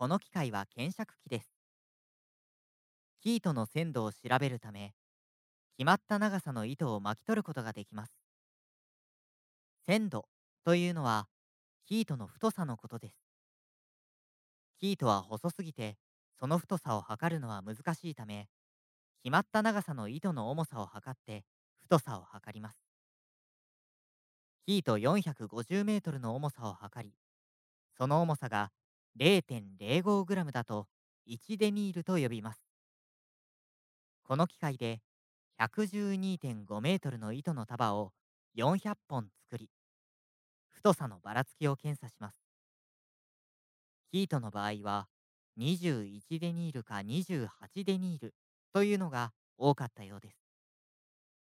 この機械は検釈機です。生糸の鮮度を調べるため、決まった長さの糸を巻き取ることができます。鮮度というのは、生糸の太さのことです。生糸は細すぎて、その太さを測るのは難しいため、決まった長さの糸の重さを測って、太さを測ります。生糸450メートルの重さを測り、その重さが 0.05 グラムだと1デニールと呼びます。この機械で112.5メートルの糸の束を400本作り、太さのばらつきを検査します。生糸の場合は21デニールか28デニールというのが多かったようです。